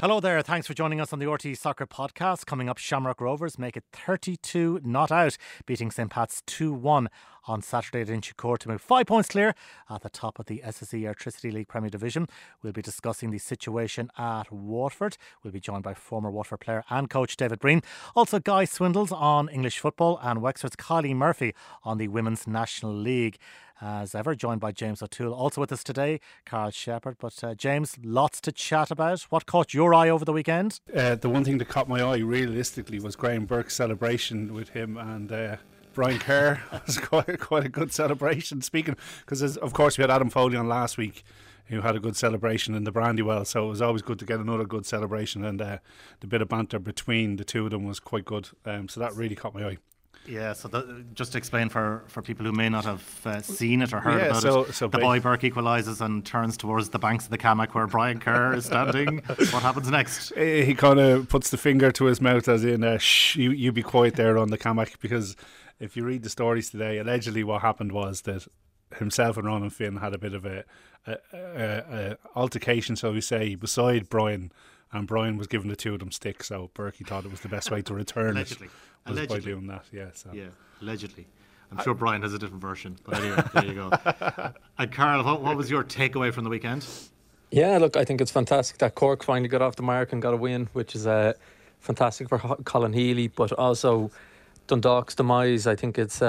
Hello there, thanks for joining us on the RTÉ Soccer Podcast. Coming up, Shamrock Rovers make it 32 not out, beating St Pat's 2-1 on Saturday at Inchicore to move 5 points clear at the top of the SSE Airtricity League Premier Division. We'll be discussing the situation at Waterford. We'll be joined by former Waterford player and coach David Breen. Also Guy Swindles on English football and Wexford's Kylie Murphy on the Women's National League. As ever, joined by James O'Toole. Also with us today, Carl Shepherd. But James, lots to chat about. What caught your eye over the weekend? The one thing that caught my eye realistically was Graham Burke's celebration with him and Brian Kerr. It was quite a good celebration. Speaking, because of course we had Adam Foley on last week, who had a good celebration in the Brandywell, so it was always good to get another good celebration, and the bit of banter between the two of them was quite good. So that really caught my eye. Yeah, so just to explain for people who may not have seen it or heard about it, the boy Burke equalises and turns towards the banks of the Cammack where Brian Kerr is standing. What happens next? He kind of puts the finger to his mouth as in, shh, you be quiet there on the Cammack, because if you read the stories today, allegedly what happened was that himself and Ronan Finn had a bit of a altercation, so we say, beside Brian, and Brian was giving the two of them sticks, so Berkey thought it was the best way to return allegedly. it was by doing that. Yeah, allegedly. I'm sure Brian has a different version, but anyway, there you go. And Carl, what was your takeaway from the weekend? Yeah, look, I think it's fantastic that Cork finally got off the mark and got a win, which is fantastic for Colin Healy, but also Dundalk's demise. I think it's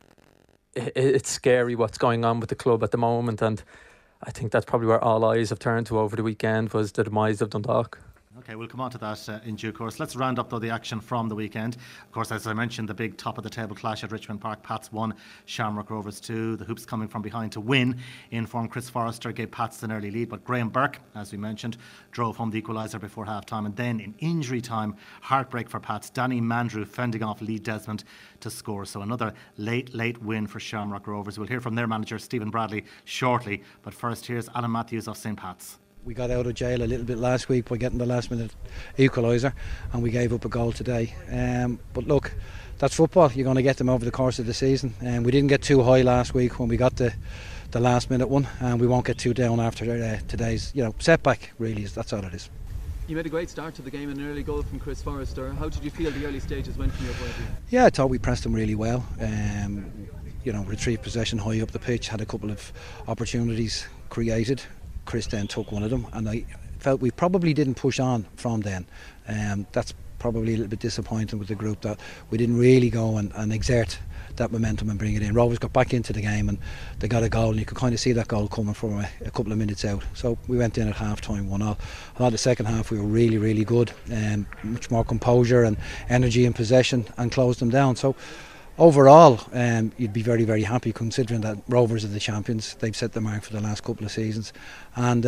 scary what's going on with the club at the moment, and I think that's probably where all eyes have turned to over the weekend, was the demise of Dundalk. Okay, we'll come on to that in due course. Let's round up, though, the action from the weekend. Of course, as I mentioned, the big top-of-the-table clash at Richmond Park. Pats 1, Shamrock Rovers 2. The Hoops coming from behind to win. In-form Chris Forrester gave Pats an early lead, but Graham Burke, as we mentioned, drove home the equaliser before half-time. And then, in injury time, heartbreak for Pats. Danny Mandrew fending off Lee Desmond to score. So another late win for Shamrock Rovers. We'll hear from their manager, Stephen Bradley, shortly. But first, here's Alan Matthews of St Pat's. We got out of jail a little bit last week by getting the last minute equaliser, and we gave up a goal today. But look, that's football. You're going to get them over the course of the season. We didn't get too high last week when we got the last minute one, and we won't get too down after today's setback. Really, that's all it is. You made a great start to the game, an early goal from Chris Forrester. How did you feel the early stages went from your point of view? Yeah, I thought we pressed them really well. Retrieved possession high up the pitch, had a couple of opportunities created. Chris then took one of them, and I felt we probably didn't push on from then. That's probably a little bit disappointing with the group, that we didn't really go and exert that momentum and bring it in. Rovers got back into the game and they got a goal, and you could kind of see that goal coming from a couple of minutes out. So we went in at half time 1-0. I thought the second half we were really, really good, much more composure and energy in possession, and closed them down. So overall, you'd be very, very happy, considering that Rovers are the champions. They've set the mark for the last couple of seasons, and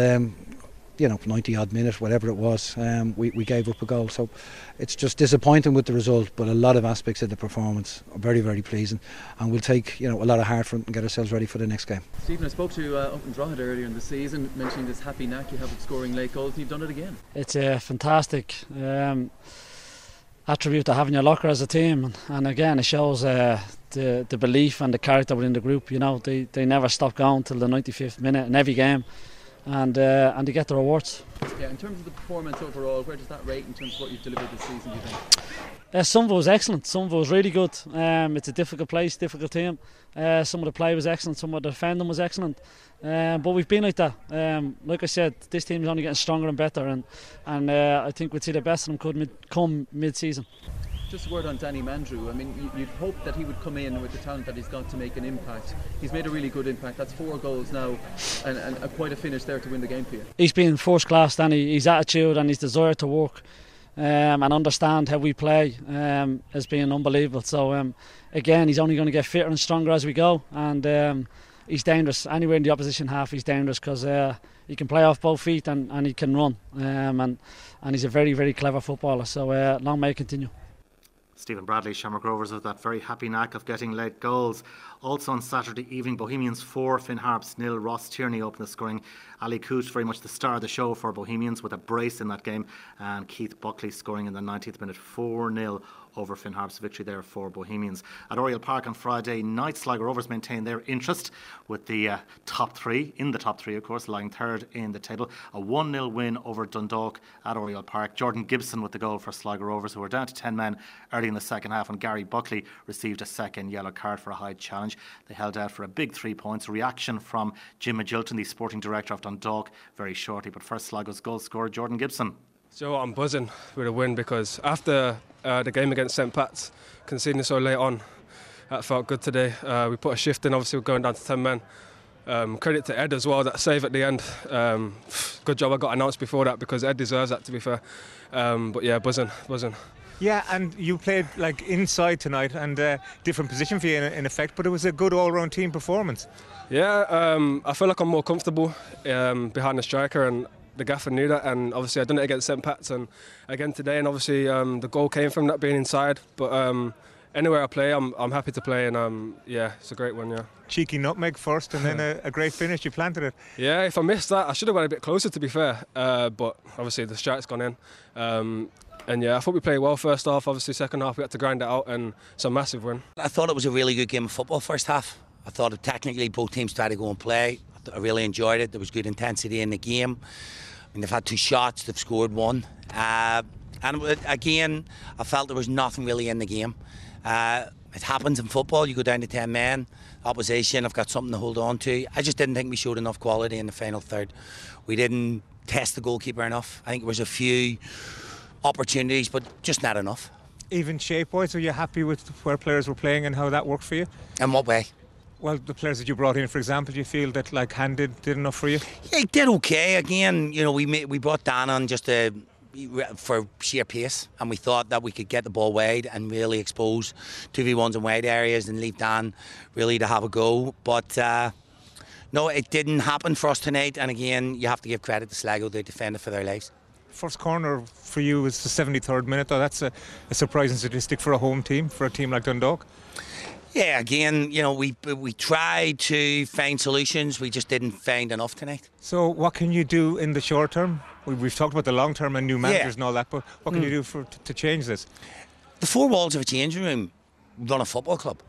90 odd minutes, whatever it was, we gave up a goal. So it's just disappointing with the result, but a lot of aspects of the performance are very, very pleasing, and we'll take a lot of heart from it and get ourselves ready for the next game. Stephen, I spoke to Uncle Drogheda earlier in the season, mentioning this happy knack you have of scoring late goals, and you've done it again. It's a fantastic attribute to have in your locker as a team, and again it shows the belief and the character within the group. They never stop going till the 95th minute in every game, and they get the rewards. Yeah, in terms of the performance overall, where does that rate in terms of what you've delivered this season, do you think? Some of it was excellent, some of it was really good. It's a difficult place, difficult team. Some of the play was excellent, some of the defending was excellent. But we've been like that. Like I said, this team is only getting stronger and better, and I think we'd see the best of them come mid-season. Just a word on Danny Mandrew. I mean, you'd hope that he would come in with the talent that he's got to make an impact. He's made a really good impact. That's 4 goals now, and quite a finish there to win the game for you. He's been first class, Danny. His attitude and his desire to work and understand how we play has been unbelievable. So again, he's only going to get fitter and stronger as we go, and he's dangerous. Anywhere in the opposition half, he's dangerous, because he can play off both feet and he can run, and he's a very, very clever footballer. So long may it continue. Stephen Bradley, Shamrock Rovers, with that very happy knack of getting late goals. Also on Saturday evening, Bohemians 4, Finn Harps 0. Ross Tierney opened the scoring. Ali Coote, very much the star of the show for Bohemians, with a brace in that game, and Keith Buckley scoring in the 90th minute, 4-0 over Finn Harps. Victory there for Bohemians. At Oriel Park on Friday night, Sligo Rovers maintained their interest with the top three, of course, lying third in the table. A 1-0 win over Dundalk at Oriel Park. Jordan Gibson with the goal for Sligo Rovers, who were down to 10 men early in the second half, and Gary Buckley received a second yellow card for a high challenge. They held out for a big 3 points. A reaction from Jim Magilton, the sporting director of Dundalk, very shortly. But first, Sligo's goal scorer, Jordan Gibson. So I'm buzzing with a win, because after the game against St Pat's, conceding so late on, that felt good today. We put a shift in, obviously we're going down to 10 men. Credit to Ed as well, that save at the end. Good job I got announced before that, because Ed deserves that, to be fair. But yeah, buzzing. Yeah, and you played like inside tonight, and different position for you in effect, but it was a good all-round team performance. Yeah, I feel like I'm more comfortable behind the striker, and the gaffer knew that, and obviously I've done it against St Pat's and again today, and obviously the goal came from that being inside. But anywhere I play, I'm happy to play, and yeah, it's a great one. Yeah. Cheeky nutmeg first, and then a great finish. You planted it. Yeah, if I missed that, I should have got a bit closer, to be fair. But obviously the strike's gone in. And yeah, I thought we played well first half. Obviously second half we had to grind it out, and it's a massive win. I thought it was a really good game of football first half. I thought technically both teams tried to go and play. I really enjoyed it. There was good intensity in the game. I mean, they've had 2 shots, they've scored 1. And again, I felt there was nothing really in the game. It happens in football, you go down to 10 men, opposition, I've got something to hold on to. I just didn't think we showed enough quality in the final third. We didn't test the goalkeeper enough. I think there was a few opportunities, but just not enough. Even shape-wise, are you happy with where players were playing and how that worked for you? In what way? Well, the players that you brought in, for example, do you feel that like Han did enough for you? Yeah, he did okay. Again, you know, we brought Dan on just for sheer pace, and we thought that we could get the ball wide and really expose 2v1s in wide areas and leave Dan really to have a go. But no, it didn't happen for us tonight. And again, you have to give credit to Sligo. They defended for their lives. First corner for you was the 73rd minute, though. That's a surprising statistic for a home team, for a team like Dundalk. Yeah, again, you know, we tried to find solutions. We just didn't find enough tonight. So what can you do in the short term? We've talked about the long term and new managers and all that, but what can you do to change this? The 4 walls of a changing room run a football club.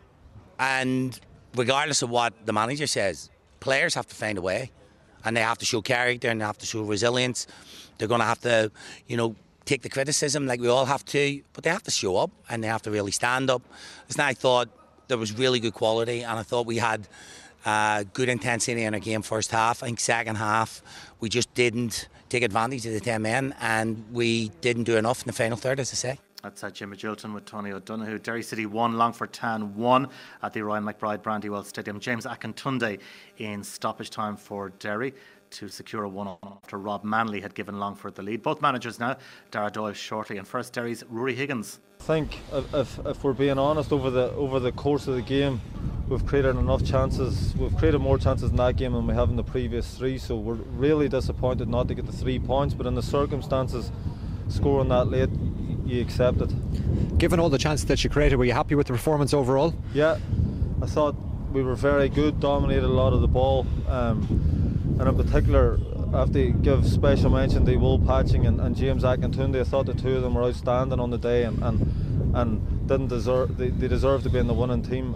And regardless of what the manager says, players have to find a way. And they have to show character, and they have to show resilience. They're going to have to, you know, take the criticism like we all have to, but they have to show up, and they have to really stand up. Listen, I thought there was really good quality, and I thought we had good intensity in our game first half. I think second half we just didn't take advantage of the 10 men, and we didn't do enough in the final third, as I say. That's Jim Magilton with Tony O'Donoghue. Derry City 1, Longford Town 1 at the Ryan McBride Brandywell Stadium. James Akintunde in stoppage time for Derry to secure a 1-1 after Rob Manley had given Longford the lead. Both managers now, Dara Doyle shortly, and first Derry's Rory Higgins. I think if we're being honest, over the course of the game, we've created enough chances. We've created more chances in that game than we have in the previous 3, so we're really disappointed not to get the 3 points, but in the circumstances, scoring that late, you accept it. Given all the chances that you created, were you happy with the performance overall? Yeah, I thought we were very good, dominated a lot of the ball, and in particular I have to give special mention to Will Patching and James Akintunde. I thought the 2 of them were outstanding on the day, and didn't deserve. They deserve to be in the winning team.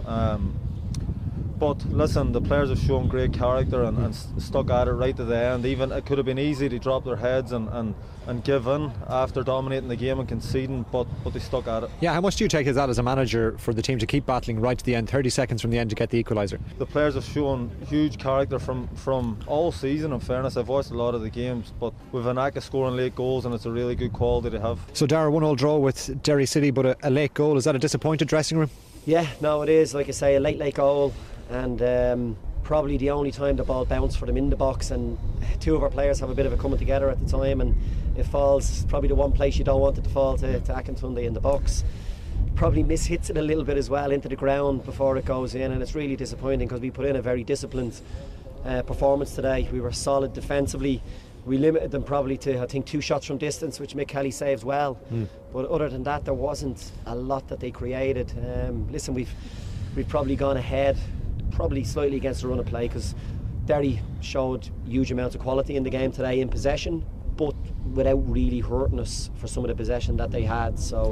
But listen, the players have shown great character and stuck at it right to the end. Even it could have been easy to drop their heads and give in after dominating the game and conceding, but they stuck at it. Yeah, how much do you take as that as a manager for the team to keep battling right to the end, 30 seconds from the end to get the equaliser? The players have shown huge character from all season, in fairness. I've watched a lot of the games, but we've a knack of scoring late goals, and it's a really good quality to have. So Dara, 1-1 draw with Derry City, but a late goal. Is that a disappointed dressing room? Yeah, no, it is. Like I say, a late goal, and probably the only time the ball bounced for them in the box, and 2 of our players have a bit of a coming together at the time, and it falls probably the one place you don't want it to fall to Akintunde in the box. Probably mishits it a little bit as well into the ground before it goes in, and it's really disappointing because we put in a very disciplined performance today. We were solid defensively. We limited them probably to, I think, 2 shots from distance, which Mick Kelly saves well. But other than that, there wasn't a lot that they created. Listen, we've probably gone ahead probably slightly against the run of play, because Derry showed huge amounts of quality in the game today in possession, but without really hurting us for some of the possession that they had. So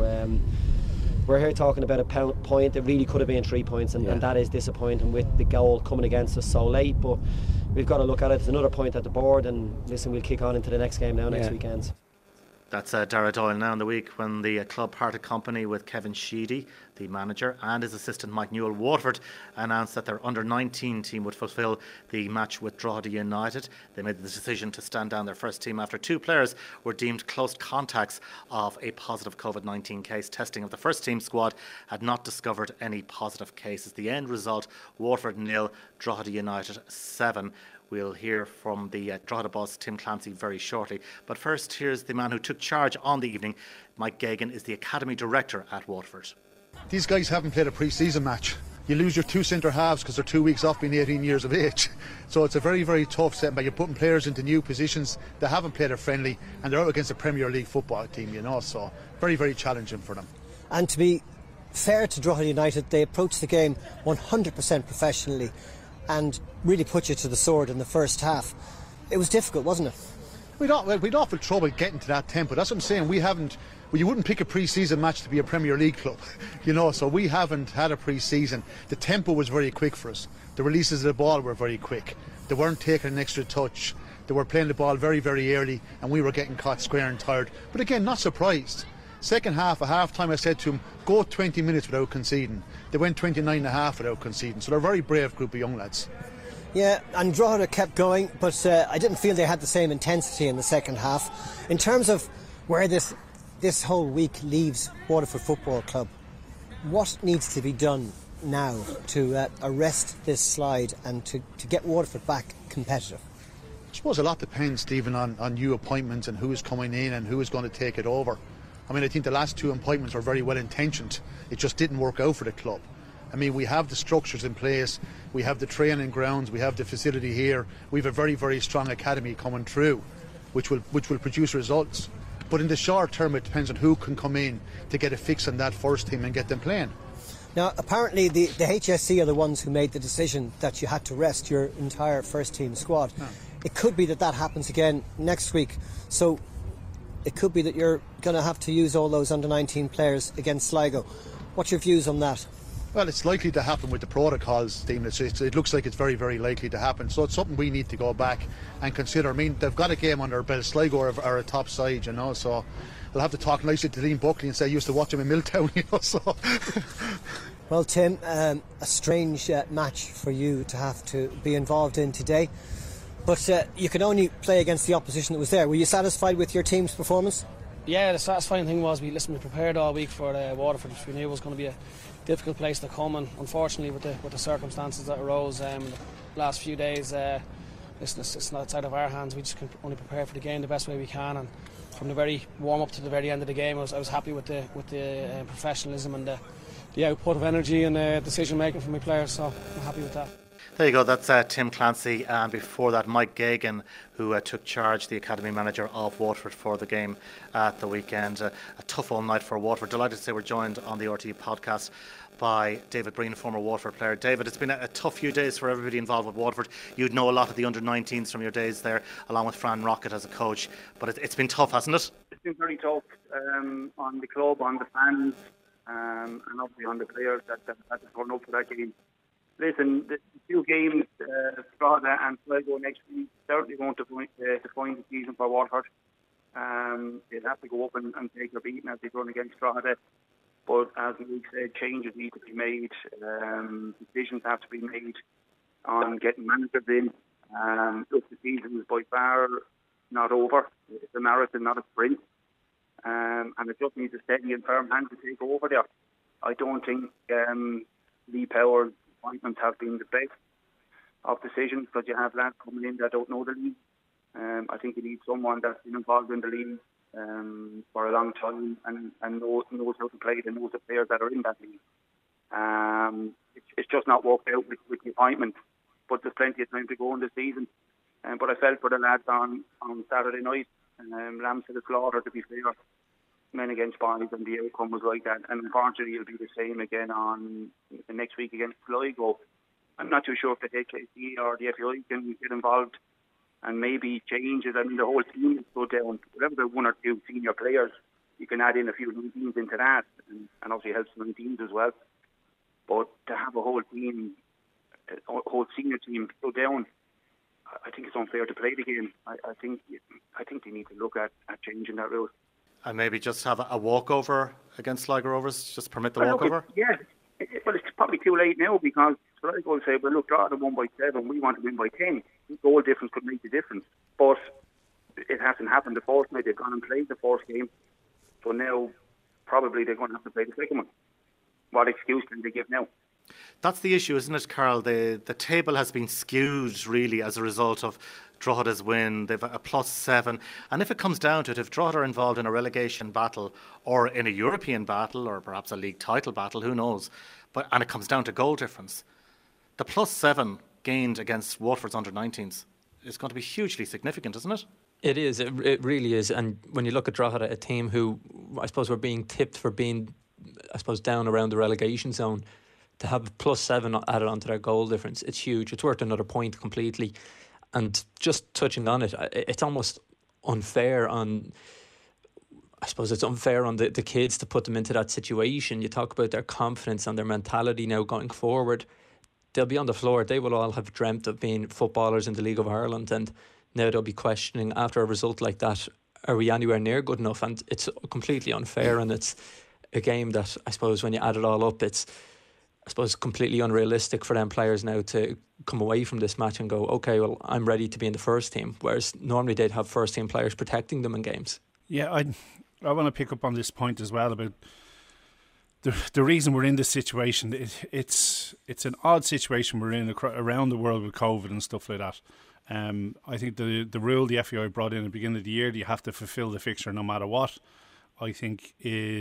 we're here talking about a point that really could have been 3 points, and that is disappointing with the goal coming against us so late. But we've got to look at it as another point at the board, and listen, we'll kick on into the next game now next weekend. That's Dara Doyle now in the week when the club parted company with Kevin Sheedy, the manager, and his assistant Mike Newell. Waterford announced that their under-19 team would fulfil the match with Drogheda United. They made the decision to stand down their first team after 2 players were deemed close contacts of a positive COVID-19 case. Testing of the first team squad had not discovered any positive cases. The end result, Waterford 0, Drogheda United 7. We'll hear from the Drogheda boss, Tim Clancy, very shortly. But first, here's the man who took charge on the evening. Mike Geoghegan is the Academy Director at Waterford. These guys haven't played a pre-season match. You lose your 2 centre halves because they're 2 weeks off being 18 years of age. So it's a very, very tough setback. You're putting players into new positions. They haven't played a friendly, and they're out against a Premier League football team, So very, very challenging for them. And to be fair to Drogheda United, they approached the game 100% professionally and really put you to the sword in the first half. It was difficult, wasn't it? We'd awful trouble getting to that tempo. That's what I'm saying. You wouldn't pick a pre-season match to be a Premier League club, so we haven't had a pre-season. The tempo was very quick for us. The releases of the ball were very quick. They weren't taking an extra touch. They were playing the ball very, very early, and we were getting caught square and tired. But again, not surprised. Second half, at half time, I said to them, go 20 minutes without conceding. They went 29 and a half without conceding. So they're a very brave group of young lads. Yeah, and Drogheda kept going, but I didn't feel they had the same intensity in the second half. In terms of where this whole week leaves Waterford Football Club, what needs to be done now to arrest this slide and to get Waterford back competitive? I suppose a lot depends, Stephen, on new appointments and who is coming in and who is going to take it over. I think the last 2 appointments were very well intentioned. It just didn't work out for the club. We have the structures in place, we have the training grounds, we have the facility here, we have a very, very strong academy coming through, which will produce results. But in the short term, it depends on who can come in to get a fix on that first team and get them playing. Now, apparently the HSC are the ones who made the decision that you had to rest your entire first team squad. Yeah. It could be that happens again next week. So it could be that you're going to have to use all those under-19 players against Sligo. What's your views on that? Well, it's likely to happen with the protocols, Stephen. It looks like it's very, very likely to happen. So it's something we need to go back and consider. They've got a game under their belt. Sligo are a top side, So we'll have to talk nicely to Liam Buckley and say I used to watch him in Milltown, So. Well, Tim, a strange match for you to have to be involved in today. But you could only play against the opposition that was there. Were you satisfied with your team's performance? Yeah, the satisfying thing was we prepared all week for Waterford. We knew it was going to be a difficult place to come, and unfortunately with the circumstances that arose in the last few days, it's not outside of our hands. We just can only prepare for the game the best way we can, and from the very warm up to the very end of the game, I was happy with the professionalism and the output of energy and decision making from my players, so I'm happy with that. There you go, that's Tim Clancy, and before that Mike Geoghegan, who took charge, the Academy Manager of Waterford, for the game at the weekend. A tough all night for Waterford. Delighted to say we're joined on the RTÉ podcast by David Breen, former Waterford player. David, it's been a tough few days for everybody involved with Waterford. You'd know a lot of the under-19s from your days there, along with Fran Rocket as a coach, but it's been tough, hasn't it? It's been very tough on the club, on the fans, and obviously on the players that had to turn up for that game. Listen, the 2 games, Drogheda and Sligo next week, certainly won't define the season for Waterford. They'll have to go up and take their beating as they run against Drogheda. But as Luke said, changes need to be made. Decisions have to be made on getting managers in. Look, the season is by far not over. It's a marathon, not a sprint. And it just needs a steady and firm hand to take over there. I don't think Lee Power's appointments have been the best of decisions, because you have lads coming in that don't know the league. I think you need someone that's been involved in the league for a long time and knows how to play and knows the players that are in that league. It's just not worked out with the appointment, but there's plenty of time to go in the season. But I felt for the lads on Saturday night, lambs to the slaughter, to be fair, men against boys, and the outcome was like that. And unfortunately it'll be the same again on next week against Sligo. I'm not too sure if the HSE or the FAI can get involved and maybe change it. I mean, the whole team is go down. Whatever the one or two senior players, you can add in a few new teams into that, and obviously helps new teams as well. But to have a whole team, a whole senior team go down, I think it's unfair to play the game. I think they need to look at changing that rule. And maybe just have a walkover against Sligo Rovers, just permit the walkover? Well, it's probably too late now, because Sligo will say, well, look, draw them 1 by 7, we want to win by 10. Goal difference could make the difference. But it hasn't happened the first night. They've gone and played the first game. So now, probably they're going to have to play the second one. What excuse can they give now? That's the issue, isn't it, Carl? The table has been skewed, really, as a result of Drogheda's win. They've a +7. And if it comes down to it, if Drogheda are involved in a relegation battle or in a European battle or perhaps a league title battle, who knows? And it comes down to goal difference, the +7 gained against Waterford's under-19s is going to be hugely significant, isn't it? It is. It really is. And when you look at Drogheda, a team who I suppose were being tipped for being, I suppose, down around the relegation zone, to have +7 added onto their goal difference, it's huge. It's worth another point completely. And just touching on it, it's almost unfair on, I suppose it's unfair on the kids to put them into that situation. You talk about their confidence and their mentality now going forward. They'll be on the floor. They will all have dreamt of being footballers in the League of Ireland, and now they'll be questioning, after a result like that, are we anywhere near good enough? And it's completely unfair, and it's a game that, I suppose, when you add it all up, it's, I suppose, completely unrealistic for them players now to come away from this match and go, okay, well, I'm ready to be in the first team, whereas normally they'd have first team players protecting them in games. Yeah, I want to pick up on this point as well about the reason we're in this situation. It's an odd situation we're in around the world with COVID and stuff like that. I think the rule the FAI brought in at the beginning of the year, that you have to fulfil the fixture no matter what, I think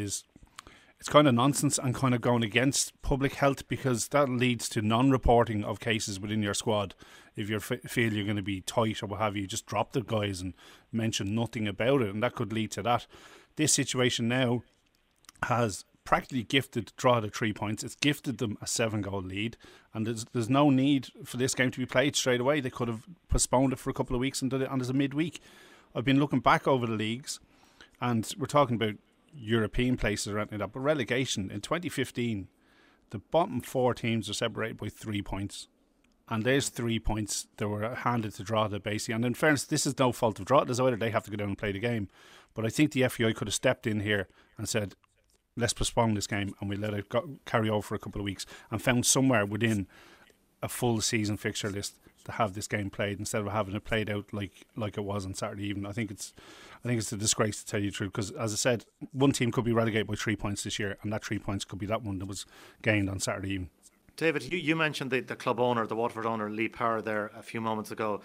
it's kind of nonsense and kind of going against public health, because that leads to non-reporting of cases within your squad. If you feel you're going to be tight or what have you, just drop the guys and mention nothing about it, and that could lead to that. This situation now has practically gifted Drogheda 3 points. It's gifted them a 7-goal lead, and there's no need for this game to be played straight away. They could have postponed it for a couple of weeks and done it as a midweek. I've been looking back over the leagues, and we're talking about European places or anything like that, but relegation in 2015, the bottom 4 teams are separated by 3 points, and there's 3 points that were handed to Drogheda basically. And in fairness, this is no fault of Drogheda's either. They have to go down and play the game, but I think the FAI could have stepped in here and said, let's postpone this game and we'll let it carry over for a couple of weeks, and found somewhere within a full season fixture list to have this game played instead of having it played out like it was on Saturday evening. I think it's a disgrace, to tell you the truth, because as I said, one team could be relegated by 3 points this year, and that 3 points could be that one that was gained on Saturday evening. David, you mentioned the club owner, the Waterford owner, Lee Power, there a few moments ago.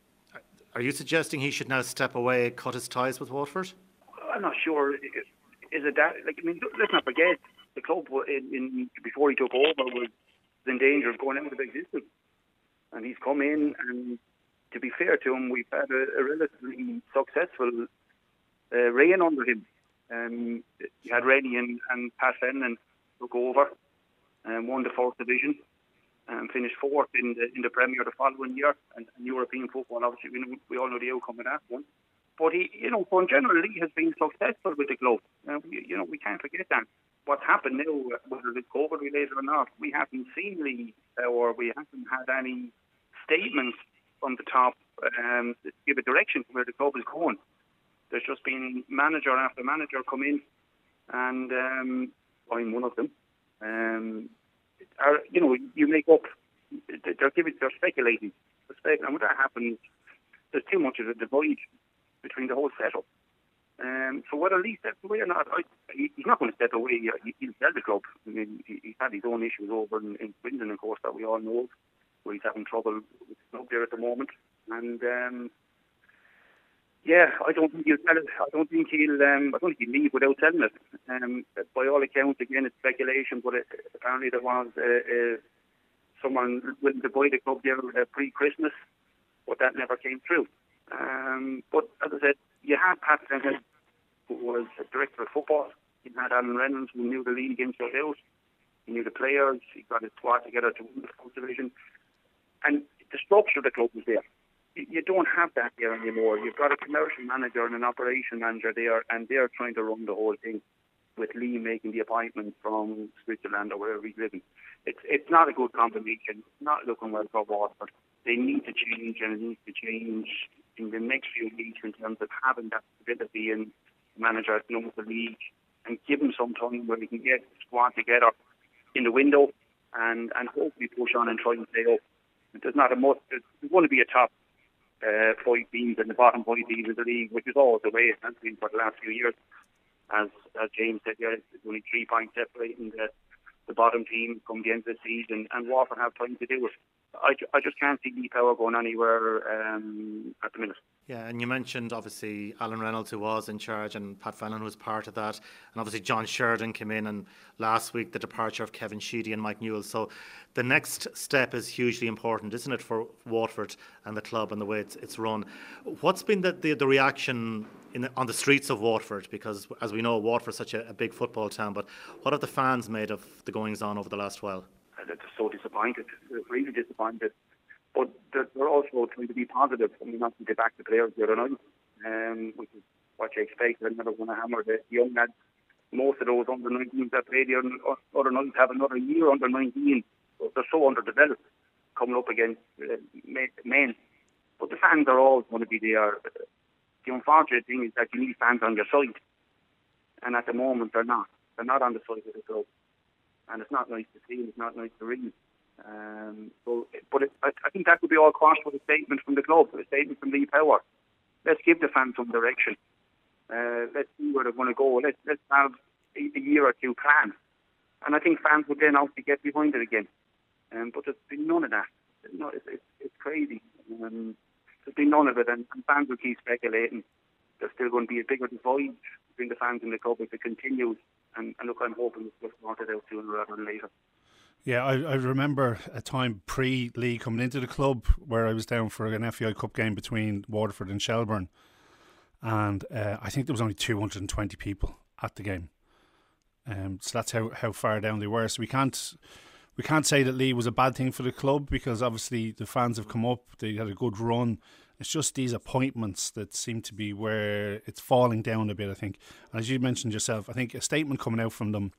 Are you suggesting he should now step away, cut his ties with Waterford? I'm not sure. Is it that? Let's not forget, the club before he took over was in danger of going out of existence. And he's come in, and to be fair to him, we've had a relatively successful reign under him. You had Rennie and Pat Fennan took over and won the 4th division and finished 4th in the Premier the following year. And European football, obviously, we all know the outcome of that one. But he, in general, he has been successful with the club. We can't forget that. What's happened now, whether it's COVID related or not, we haven't seen Lee, or we haven't had any statements from the top to give a direction to where the club is going. There's just been manager after manager come in, and I'm one of them. You make up. They're speculating. And when that happens, there's too much of a divide between the whole setup. So whether Lee steps away or not, he's not going to step away. He'll sell the club. I mean, he's had his own issues over in Swindon, of course, that we all know, where he's having trouble with the club there at the moment. And I don't think he'll sell it. I don't think he'll leave without selling it. By all accounts, again, it's speculation, but apparently there was someone willing to buy the club there pre-Christmas, but that never came through. But as I said, you had Pat Fennan, who was a director of football. You had Alan Reynolds, who knew the league inside out. He knew the players. He got his squad together to win the 4th division. And the structure of the club is there. You don't have that there anymore. You've got a commercial manager and an operation manager there, and they're trying to run the whole thing, with Lee making the appointment from Switzerland or wherever he's living. It's not a good combination. It's not looking well for Waterford. They need to change, and it needs to change in the next few weeks in terms of having that stability and manager at knows the league, and give him some time where we can get the squad together in the window and hopefully push on and try and stay up. There's not a must. There's going to be a top 5 teams and the bottom 5 teams of the league, which is always the way it has been for the last few years. As James said, there's only 3 points separating the bottom team from the end of the season, and Waterford have time to do it. I just can't see Lee Power going anywhere at the minute. Yeah, and you mentioned obviously Alan Reynolds, who was in charge, and Pat Fallon was part of that, and obviously John Sheridan came in, and last week the departure of Kevin Sheedy and Mike Newell. So the next step is hugely important, isn't it, for Waterford and the club and the way it's run. What's been the reaction on the streets of Waterford? Because as we know, Waterford's such a big football town, but what have the fans made of the goings on over the last while? They're so disappointed, really disappointed. But they're also trying to be positive. I mean, not to get back to players the other night, which is what you expect. They're never going to hammer the young lads. Most of those under 19s that played the other night have another year under 19. So they're so underdeveloped coming up against men. But the fans are always going to be there. The unfortunate thing is that you need fans on your side. And at the moment, they're not. They're not on the side of the club. And it's not nice to see, and it's not nice to read. I think that could be all crossed with a statement from the club, a statement from Lee Power. Let's give the fans some direction. Let's see where they're going to go. Let's have a year or two plan. And I think fans would then obviously get behind it again. But there's been none of that. It's crazy. There's been none of it, and fans will keep speculating. There's still going to be a bigger divide between the fans and the club if it continues. And look, I'm hoping it's just sorted out sooner rather than later. Yeah, I remember a time pre-Lee coming into the club where I was down for an FAI Cup game between Waterford and Shelbourne, and I think there was only 220 people at the game. So that's how far down they were. So we can't say that Lee was a bad thing for the club, because obviously the fans have come up, they had a good run. It's just these appointments that seem to be where it's falling down a bit, I think. And as you mentioned yourself, I think a statement coming out from them,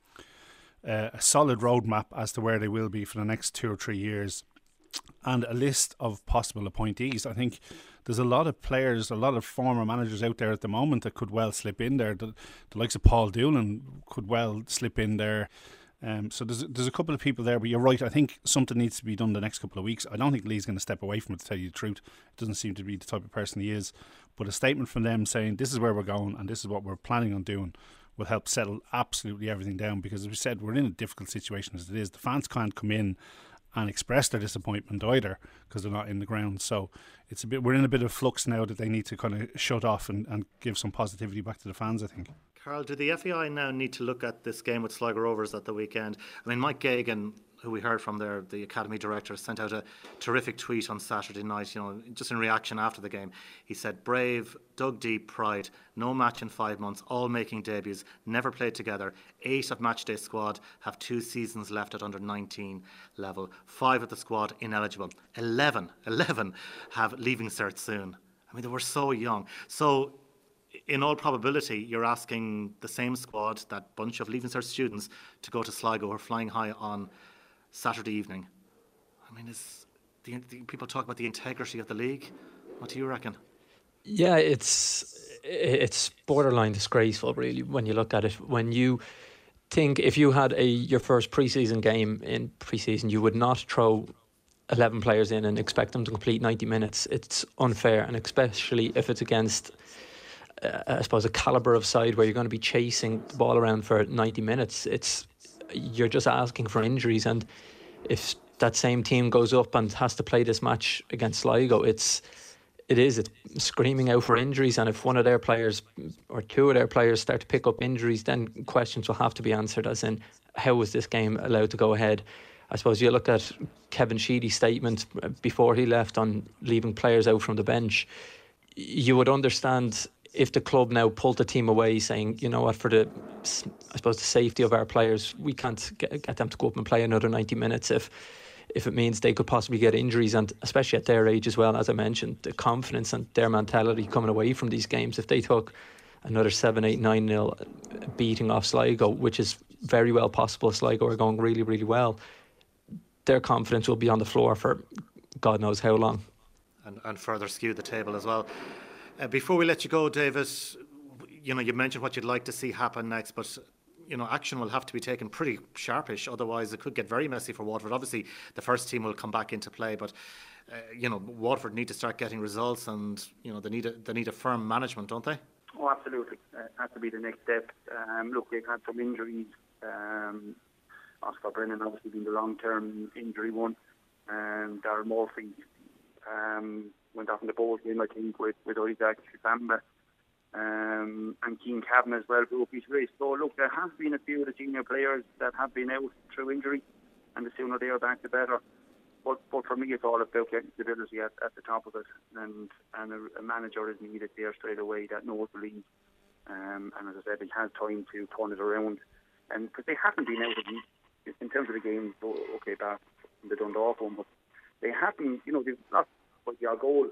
a solid roadmap as to where they will be for the next 2 or 3 years, and a list of possible appointees. I think there's a lot of players, a lot of former managers out there at the moment that could well slip in there. The likes of Paul Doolan could well slip in there. So there's a couple of people there, but you're right. I think something needs to be done the next couple of weeks. I don't think Lee's going to step away from it, to tell you the truth. It doesn't seem to be the type of person he is. But a statement from them saying this is where we're going and this is what we're planning on doing will help settle absolutely everything down, because as we said, we're in a difficult situation as it is. The fans can't come in and express their disappointment either because they're not in the ground. So we're in a bit of flux now that they need to kind of shut off and give some positivity back to the fans, I think. Carl, do the FAI now need to look at this game with Sligo Rovers at the weekend? I mean, Mike Gagan, who we heard from there, the academy director, sent out a terrific tweet on Saturday night, just in reaction after the game. He said, brave, dug deep, pride, no match in 5 months, all making debuts, never played together. 8 of matchday squad have 2 seasons left at under 19 level. 5 of the squad ineligible. 11 have leaving cert soon. I mean, they were so young. So in all probability, you're asking the same squad, that bunch of leaving cert students, to go to Sligo, who are flying high on Saturday evening. I mean, people talk about the integrity of the league. What do you reckon? Yeah, it's borderline disgraceful, really, when you look at it. When you think if you had your first pre-season game in pre-season, you would not throw 11 players in and expect them to complete 90 minutes. It's unfair, and especially if it's against, I suppose, a calibre of side where you're going to be chasing the ball around for 90 minutes. You're just asking for injuries, and if that same team goes up and has to play this match against Sligo, it's screaming out for injuries. And if one of their players or 2 of their players start to pick up injuries, then questions will have to be answered, as in, how was this game allowed to go ahead? I suppose you look at Kevin Sheedy's statement before he left on leaving players out from the bench. You would understand if the club now pulled the team away, saying, you know what, for the safety of our players, we can't get them to go up and play another 90 minutes. If if it means they could possibly get injuries, and especially at their age as well, as I mentioned, the confidence and their mentality coming away from these games, if they took another 7-8, 9-0 beating off Sligo, which is very well possible, Sligo are going really, really well, their confidence will be on the floor for God knows how long. And further skew the table as well. Before we let you go, David, you mentioned what you'd like to see happen next, but action will have to be taken pretty sharpish, otherwise it could get very messy for Waterford. Obviously, the first team will come back into play, but Waterford need to start getting results, and they need a firm management, don't they? Oh, absolutely. Has to be the next step. Look, they've had some injuries. Oscar Brennan obviously being the long-term injury one. Darryl Murphy went off in the bowl game, I think, with Isaac Shibamba. And Keane Cavan as well broke his wrist. So look, there has been a few of the senior players that have been out through injury, and the sooner they are back, the better. But for me, it's all about getting stability at the top of it, and a manager is needed there straight away that knows the league. And as I said, he has time to turn it around, and because they haven't been out of it in terms of the games. Okay, back in the Dundalk one, but they haven't. They've not put their goal.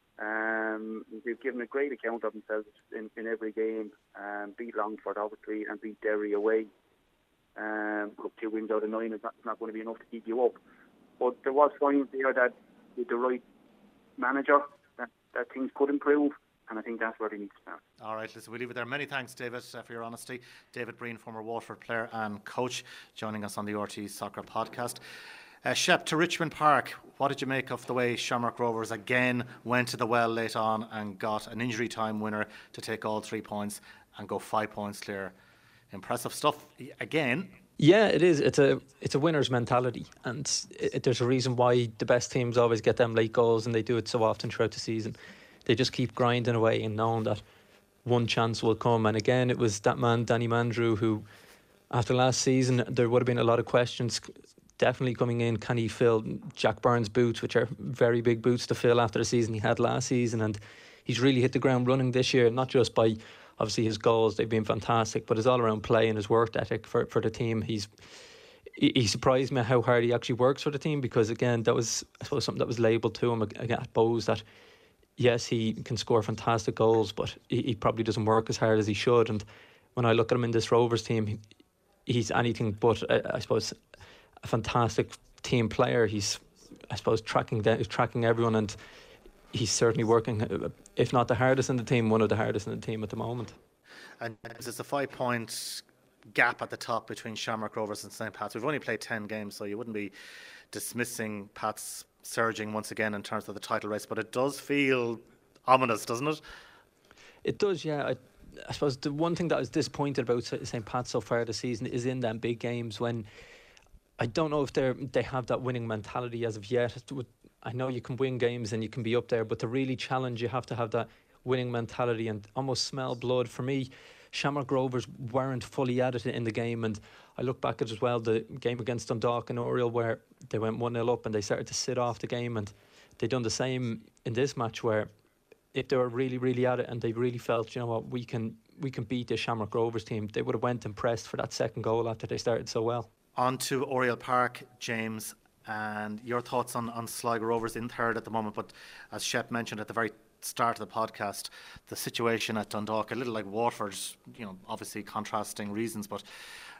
They've given a great account of themselves in every game. Beat Longford obviously, and beat Derry away. Look, 2 wins out of 9 is not going to be enough to keep you up. But there was signs there that with the right manager that things could improve, and I think that's where they need to start. All right, listen, we'll leave it there. Many thanks, David, for your honesty. David Breen, former Waterford player and coach, joining us on the RTÉ Soccer Podcast. Shep, to Richmond Park, what did you make of the way Shamrock Rovers again went to the well late on and got an injury time winner to take all 3 points and go 5 points clear? Impressive stuff again. Yeah, it is. It's a winner's mentality, and there's a reason why the best teams always get them late goals, and they do it so often throughout the season. They just keep grinding away and knowing that one chance will come. And again, it was that man, Danny Mandrew, who after last season, there would have been a lot of questions definitely coming in. Can he fill Jack Byrne's boots, which are very big boots to fill after the season he had last season? And he's really hit the ground running this year, not just by obviously his goals, they've been fantastic, but his all-around play and his work ethic for the team. He surprised me how hard he actually works for the team, because again, that was, I suppose, something that was labelled to him at Bowes, that yes, he can score fantastic goals, but he probably doesn't work as hard as he should. And when I look at him in this Rovers team, he's anything but, I suppose, a fantastic team player. He's, I suppose, tracking everyone, and he's certainly working, if not the hardest in the team, one of the hardest in the team at the moment. And there's a 5 point gap at the top between Shamrock Rovers and St. Pat's. We've only played 10 games, so you wouldn't be dismissing Pat's surging once again in terms of the title race, but it does feel ominous, doesn't it? It does, yeah. I suppose the one thing that I was disappointed about St. Pat's so far this season is in them big games, when I don't know if they have that winning mentality as of yet. I know you can win games and you can be up there, but to really challenge, you have to have that winning mentality and almost smell blood. For me, Shamrock Rovers weren't fully at it in the game, and I look back at as well the game against Dundalk and Oriel, where they went 1-0 up and they started to sit off the game, and they done the same in this match, where if they were really, really at it and they really felt, you know what, we can beat this Shamrock Rovers team, they would have went and pressed for that second goal after they started so well. On to Oriel Park, James, and your thoughts on Sligo Rovers in third at the moment. But as Shep mentioned at the very start of the podcast, the situation at Dundalk, a little like Waterford's, obviously contrasting reasons, but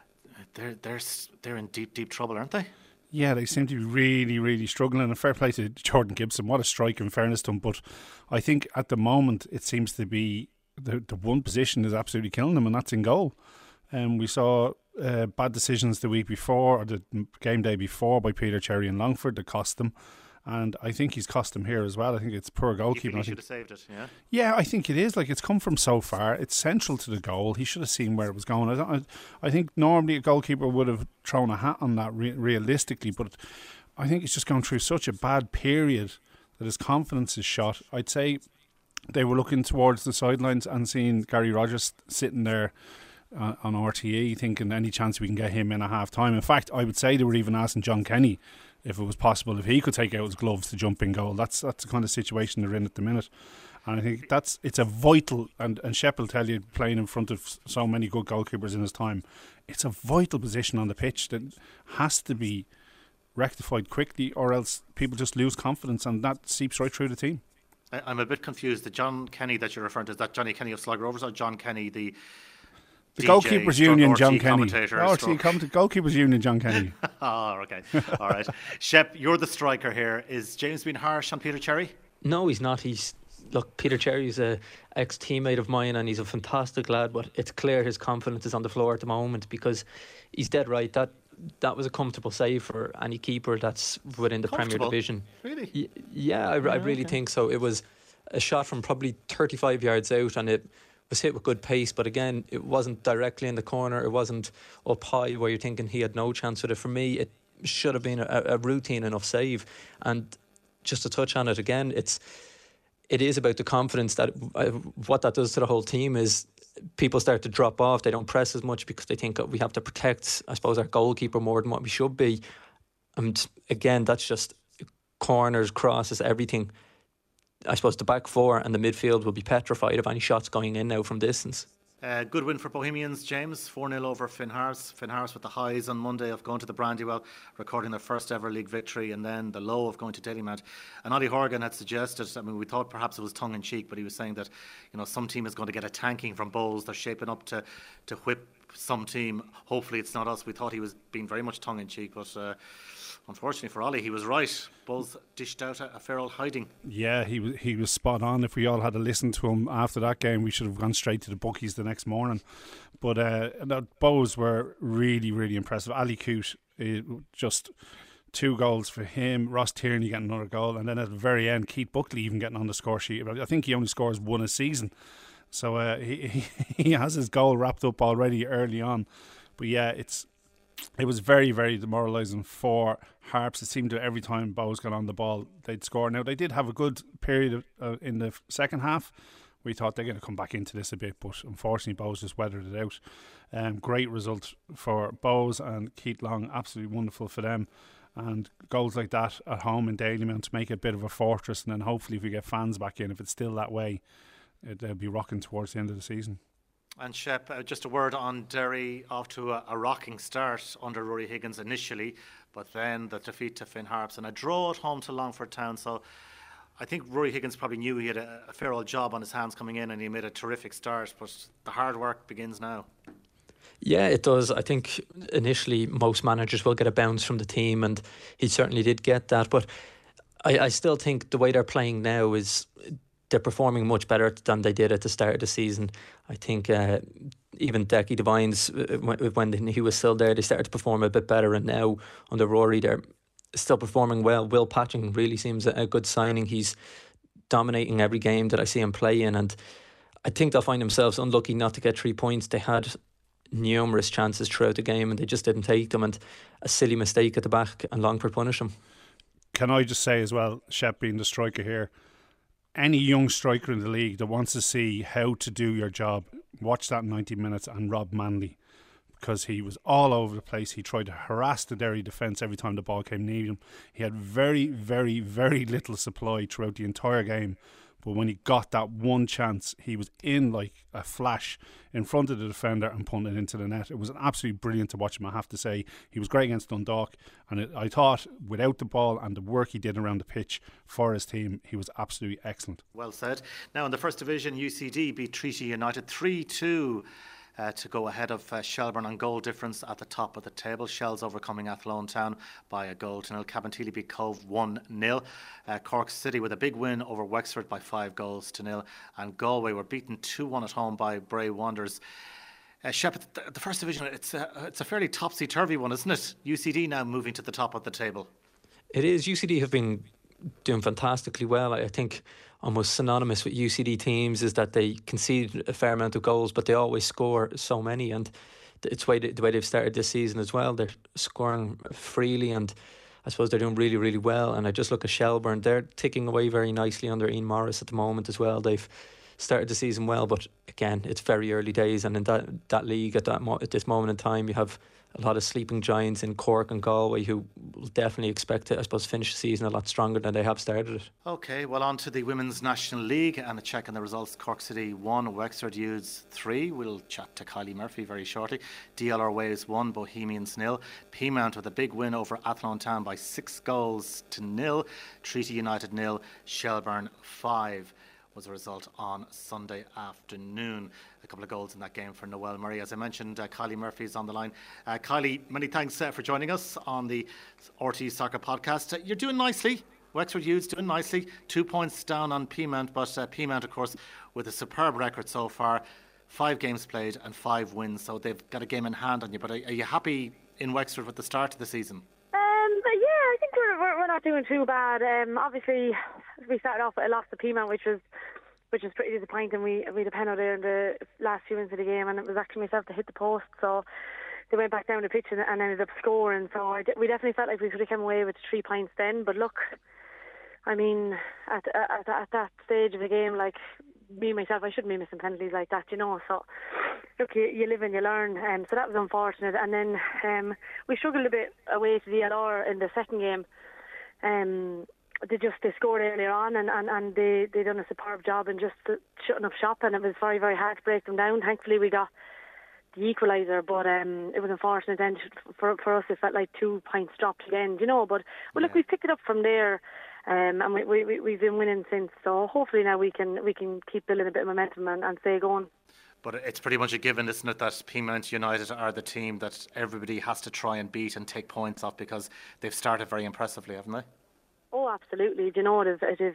they're in deep trouble, aren't they? Yeah, they seem to be really, really struggling. And fair play to Jordan Gibson. What a strike, in fairness to him. But I think at the moment it seems to be the one position is absolutely killing them, and that's in goal. We saw bad decisions the week before, or the game day before, by Peter Cherry and Longford that cost them. And I think he's cost them here as well. I think it's poor goalkeeping. You think he should have saved it, yeah? Yeah, I think it is. Like, it's come from so far. It's central to the goal. He should have seen where it was going. I think normally a goalkeeper would have thrown a hat on that realistically, but I think he's just gone through such a bad period that his confidence is shot. I'd say they were looking towards the sidelines and seeing Gary Rogers sitting there on RTE, thinking any chance we can get him in at half time. In fact, I would say they were even asking John Kenny if it was possible if he could take out his gloves to jump in goal. That's the kind of situation they're in at the minute, and I think it's a vital, and Shep will tell you, playing in front of so many good goalkeepers in his time, it's a vital position on the pitch that has to be rectified quickly, or else people just lose confidence, and that seeps right through the team. I'm a bit confused. The John Kenny that you're referring to, is that Johnny Kenny of Sligo Rovers or John Kenny, the Goalkeepers Union, John Kenny. Goalkeepers Union, John Kenny. Oh, okay. All right. Shep, you're the striker here. Is James being harsh on Peter Cherry? No, he's not. Look, Peter Cherry's a ex-teammate of mine, and he's a fantastic lad, but it's clear his confidence is on the floor at the moment, because he's dead right. That was a comfortable save for any keeper that's within the Premier Division. Really? Yeah, I really think so. It was a shot from probably 35 yards out, and it was hit with good pace, but again, it wasn't directly in the corner. It wasn't up high where you're thinking he had no chance with it. For me, it should have been a routine enough save. And just to touch on it again, it is about the confidence that what that does to the whole team is people start to drop off. They don't press as much because they think we have to protect, I suppose, our goalkeeper more than what we should be. And again, that's just corners, crosses, everything. I suppose the back four and the midfield will be petrified of any shots going in now from distance. Good win for Bohemians, James. 4-0 over Finn Harps. Finn Harps with the highs on Monday of going to the Brandywell, recording their first ever league victory, and then the low of going to Dalymount. And Ollie Horgan had suggested, we thought perhaps it was tongue-in-cheek, but he was saying that some team is going to get a tanking from Bowles. They're shaping up to whip some team. Hopefully it's not us. We thought he was being very much tongue-in-cheek, but unfortunately for Ollie, he was right. Bowles dished out a fair old hiding. Yeah, he was spot on. If we all had to listen to him after that game, we should have gone straight to the bookies the next morning. But Bowles were really, really impressive. Ali Coote, just 2 goals for him. Ross Tierney getting another goal, and then at the very end, Keith Buckley even getting on the score sheet. I think he only scores 1 a season, so he has his goal wrapped up already early on. But yeah, it was very, very demoralising for Harps. It seemed that every time Bowes got on the ball, they'd score. Now, they did have a good period in the second half. We thought they're going to come back into this a bit, but unfortunately Bowes just weathered it out. Great result for Bowes and Keith Long. Absolutely wonderful for them. And goals like that at home in Dalymount to make it a bit of a fortress, and then hopefully if we get fans back in, if it's still that way, they'll be rocking towards the end of the season. And Shep, just a word on Derry, off to a rocking start under Rory Higgins initially, but then the defeat to Finn Harps and a draw at home to Longford Town. So I think Rory Higgins probably knew he had a fair old job on his hands coming in, and he made a terrific start, but the hard work begins now. Yeah, it does. I think initially most managers will get a bounce from the team, and he certainly did get that, but I still think the way they're playing now is they're performing much better than they did at the start of the season. I think even Decky Devines, when he was still there, they started to perform a bit better, and now under Rory they're still performing well. Will Patching really seems a good signing. He's dominating every game that I see him play in, and I think they'll find themselves unlucky not to get 3 points. They had numerous chances throughout the game and they just didn't take them, and a silly mistake at the back and Longford punish them. Can I just say as well, Shep being the striker here, any young striker in the league that wants to see how to do your job, watch that 90 minutes and Rob Manley, because he was all over the place. He tried to harass the Derry defence every time the ball came near him. He had very, very, very little supply throughout the entire game, but when he got that one chance, he was in like a flash in front of the defender and putting it into the net. It was absolutely brilliant to watch him, I have to say. He was great against Dundalk, and I thought without the ball and the work he did around the pitch for his team, he was absolutely excellent. Well said. Now in the First Division, UCD beat Treaty United 3-2 to go ahead of Shelbourne on goal difference at the top of the table. Shells overcoming Athlone Town by a goal to nil. Cabinteely beat Cove 1-0. Cork City with a big win over Wexford by 5 goals to nil. And Galway were beaten 2-1 at home by Bray Wanderers. Shep, the First Division, it's a fairly topsy-turvy one, isn't it? UCD now moving to the top of the table. It is. UCD have been doing fantastically well. I think almost synonymous with UCD teams is that they concede a fair amount of goals, but they always score so many, and it's the way they've started this season as well. They're scoring freely, and I suppose they're doing really, really well. And I just look at Shelbourne, they're ticking away very nicely under Ian Morris at the moment as well. They've started the season well, but again, it's very early days, and in that league at this moment in time, you have a lot of sleeping giants in Cork and Galway who will definitely expect to, I suppose, finish the season a lot stronger than they have started it. Okay, well, on to the Women's National League and a check on the results. Cork City 1, Wexford Youths 3. We'll chat to Kylie Murphy very shortly. DLR Waves 1, Bohemians 0. Peamount with a big win over Athlone Town by 6-0. Treaty United 0, Shelbourne 5 was the result on Sunday afternoon. A couple of goals in that game for Noelle Murray. As I mentioned, Kylie Murphy is on the line. Kylie, many thanks for joining us on the RTÉ Soccer Podcast. You're doing nicely. Wexford Youths doing nicely. 2 points down on Peamount, but Peamount, of course, with a superb record so far. 5 games played and 5 wins, so they've got a game in hand on you. But are you happy in Wexford with the start of the season? Yeah, I think we're not doing too bad. Obviously, we started off with a loss to Peamount, which was pretty disappointing. We had a penalty there in the last few minutes of the game, and it was actually myself that hit the post. So they went back down the pitch and ended up scoring. So we definitely felt like we could have come away with 3 points then. But look, I mean, at that stage of the game, like me myself, I shouldn't be missing penalties like that, you know. So look, you live and you learn. So that was unfortunate. And then we struggled a bit away to DLR in the second game. They scored earlier on, and they done a superb job in just shutting up shop, and it was very, very hard to break them down. Thankfully we got the equaliser, but it was unfortunate then for us. It felt like 2 points dropped again, you know. But well, look, we've picked it up from there, and we've been winning since. So hopefully now we can keep building a bit of momentum and stay going. But it's pretty much a given, isn't it, that Peamount United are the team that everybody has to try and beat and take points off, because they've started very impressively, haven't they? Oh, absolutely. Do you know, it is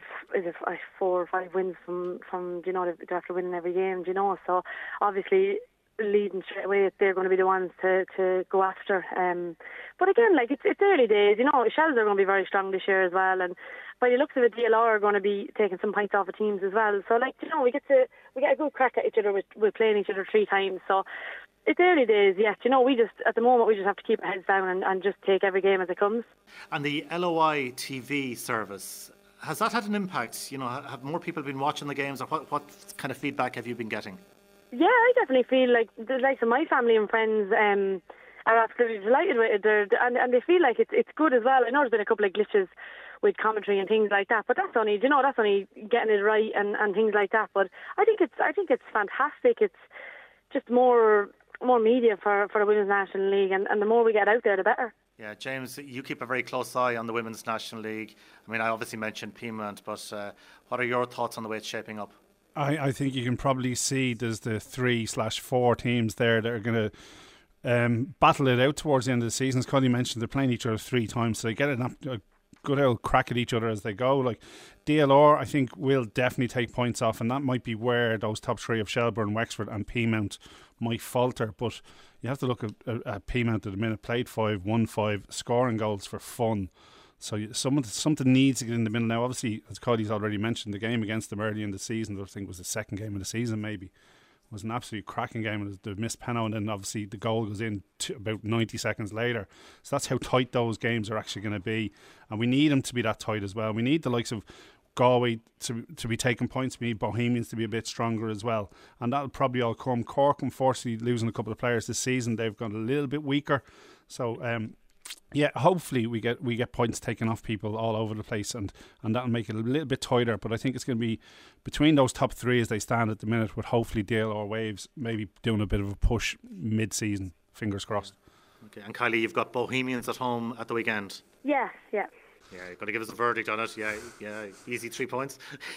4 or 5 wins from you know, after winning every game, do you know. So obviously leading straight away, they're going to be the ones to go after. But again, like it's early days, you know. Shells are going to be very strong this year as well, and by the looks of it, DLR are going to be taking some points off of teams as well. So like, you know, we get a good crack at each other. We're playing each other 3 times, so it's early days yet. You know, at the moment we just have to keep our heads down and just take every game as it comes. And the LOI TV service, has that had an impact? You know, have more people been watching the games, or what kind of feedback have you been getting? Yeah, I definitely feel like the likes of my family and friends are absolutely delighted with it, and they feel like it's good as well. I know there's been a couple of glitches with commentary and things like that, but that's only getting it right and things like that. But I think it's fantastic. It's just more media for the Women's National League, and the more we get out there, the better. Yeah, James, you keep a very close eye on the Women's National League. I mean, I obviously mentioned Peamount, but what are your thoughts on the way it's shaping up? I think you can probably see there's the 3/4 teams there that are going to battle it out towards the end of the season. As Connie mentioned, they're playing each other 3 times, so they get a good old crack at each other as they go. Like DLR, I think, will definitely take points off, and that might be where those top 3 of Shelbourne, Wexford and Peamount might falter. But you have to look at Peamount at the minute. Played 5, won 5, scoring goals for fun. So something needs to get in the middle now. Obviously, as Cody's already mentioned, the game against them early in the season, I think it was the second game of the season maybe, was an absolute cracking game. It was the missed penalty, and then obviously the goal goes in about 90 seconds later. So that's how tight those games are actually going to be. And we need them to be that tight as well. We need the likes of Galway to be taking points. We need Bohemians to be a bit stronger as well. And that'll probably all come. Cork, unfortunately, losing a couple of players this season, they've gone a little bit weaker. So, yeah, hopefully we get points taken off people all over the place, and that'll make it a little bit tighter. But I think it's going to be between those top 3 as they stand at the minute, with hopefully DLR Waves maybe doing a bit of a push mid-season. Fingers crossed. Okay, and Kylie, you've got Bohemians at home at the weekend. Yeah. Yeah, you're going to give us a verdict on it. Yeah, easy 3 points.